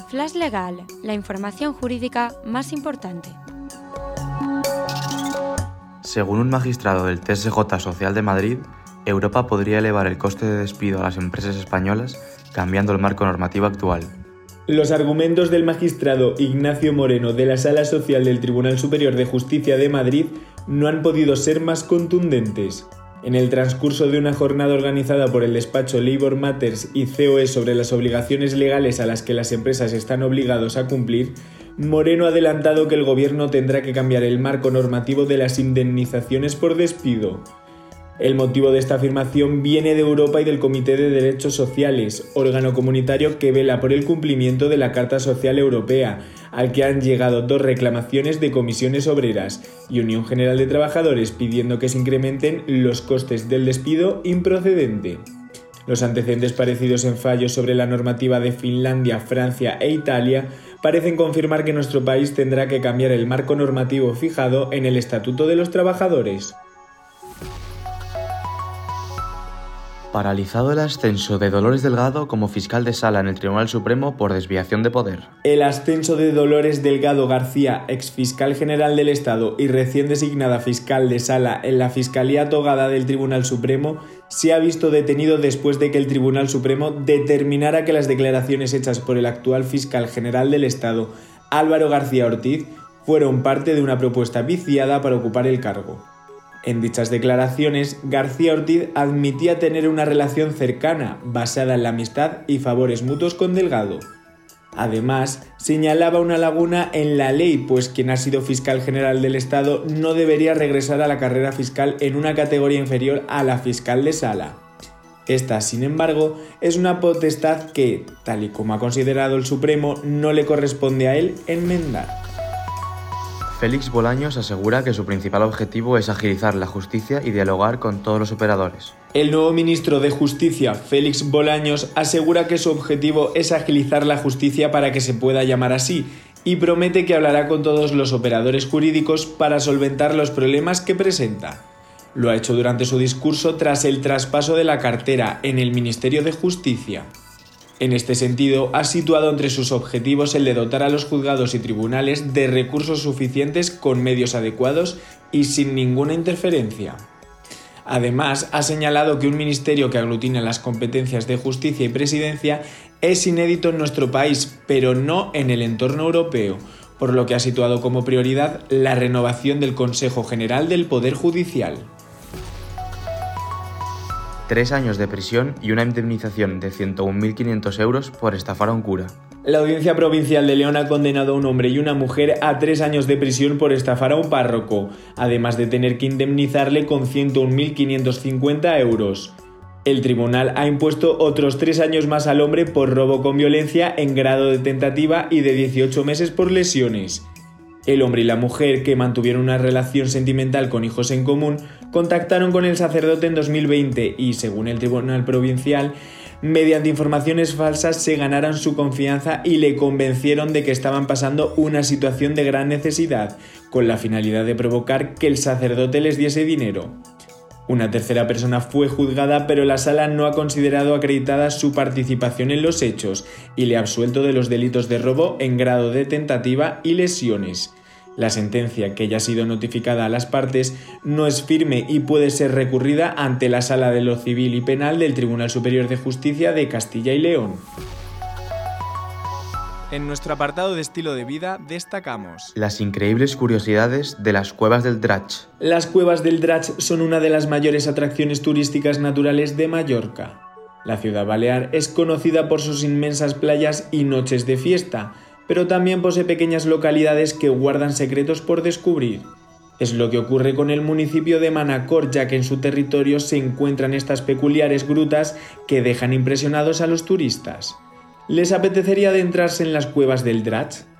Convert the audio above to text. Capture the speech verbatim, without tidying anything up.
Flash Legal, la información jurídica más importante. Según un magistrado del T S J Social de Madrid, Europa podría elevar el coste de despido a las empresas españolas cambiando el marco normativo actual. Los argumentos del magistrado Ignacio Moreno de la Sala Social del Tribunal Superior de Justicia de Madrid no han podido ser más contundentes. En el transcurso de una jornada organizada por el despacho Labour Matters y C O E sobre las obligaciones legales a las que las empresas están obligados a cumplir, Moreno ha adelantado que el Gobierno tendrá que cambiar el marco normativo de las indemnizaciones por despido. El motivo de esta afirmación viene de Europa y del Comité de Derechos Sociales, órgano comunitario que vela por el cumplimiento de la Carta Social Europea, al que han llegado dos reclamaciones de comisiones obreras y Unión General de Trabajadores pidiendo que se incrementen los costes del despido improcedente. Los antecedentes parecidos en fallos sobre la normativa de Finlandia, Francia e Italia parecen confirmar que nuestro país tendrá que cambiar el marco normativo fijado en el Estatuto de los Trabajadores. Paralizado el ascenso de Dolores Delgado como fiscal de sala en el Tribunal Supremo por desviación de poder. El ascenso de Dolores Delgado García, exfiscal general del Estado y recién designada fiscal de sala en la Fiscalía Togada del Tribunal Supremo, se ha visto detenido después de que el Tribunal Supremo determinara que las declaraciones hechas por el actual fiscal general del Estado, Álvaro García Ortiz, fueron parte de una propuesta viciada para ocupar el cargo. En dichas declaraciones, García Ortiz admitía tener una relación cercana, basada en la amistad y favores mutuos con Delgado. Además, señalaba una laguna en la ley, pues quien ha sido fiscal general del Estado no debería regresar a la carrera fiscal en una categoría inferior a la fiscal de sala. Esta, sin embargo, es una potestad que, tal y como ha considerado el Supremo, no le corresponde a él enmendar. Félix Bolaños asegura que su principal objetivo es agilizar la justicia y dialogar con todos los operadores. El nuevo ministro de Justicia, Félix Bolaños, asegura que su objetivo es agilizar la justicia para que se pueda llamar así y promete que hablará con todos los operadores jurídicos para solventar los problemas que presenta. Lo ha hecho durante su discurso tras el traspaso de la cartera en el Ministerio de Justicia. En este sentido, ha situado entre sus objetivos el de dotar a los juzgados y tribunales de recursos suficientes con medios adecuados y sin ninguna interferencia. Además, ha señalado que un ministerio que aglutina las competencias de justicia y presidencia es inédito en nuestro país, pero no en el entorno europeo, por lo que ha situado como prioridad la renovación del Consejo General del Poder Judicial. Tres años de prisión y una indemnización de ciento un mil quinientos euros por estafar a un cura. La Audiencia Provincial de León ha condenado a un hombre y una mujer a tres años de prisión por estafar a un párroco, además de tener que indemnizarle con ciento un mil quinientos cincuenta euros. El tribunal ha impuesto otros tres años más al hombre por robo con violencia en grado de tentativa y de dieciocho meses por lesiones. El hombre y la mujer, que mantuvieron una relación sentimental con hijos en común, contactaron con el sacerdote en dos mil veinte y, según el Tribunal Provincial, mediante informaciones falsas se ganaron su confianza y le convencieron de que estaban pasando una situación de gran necesidad, con la finalidad de provocar que el sacerdote les diese dinero. Una tercera persona fue juzgada, pero la sala no ha considerado acreditada su participación en los hechos y le ha absuelto de los delitos de robo en grado de tentativa y lesiones. La sentencia, que ya ha sido notificada a las partes, no es firme y puede ser recurrida ante la Sala de lo Civil y Penal del Tribunal Superior de Justicia de Castilla y León. En nuestro apartado de estilo de vida destacamos las increíbles curiosidades de las cuevas del Drac. Las cuevas del Drac son una de las mayores atracciones turísticas naturales de Mallorca. La ciudad balear es conocida por sus inmensas playas y noches de fiesta, pero también posee pequeñas localidades que guardan secretos por descubrir. Es lo que ocurre con el municipio de Manacor, ya que en su territorio se encuentran estas peculiares grutas que dejan impresionados a los turistas. ¿Les apetecería adentrarse en las cuevas del Drac?